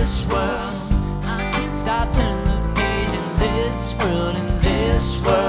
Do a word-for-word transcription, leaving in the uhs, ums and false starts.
this world. I can't stop turning the page in this world, in this world.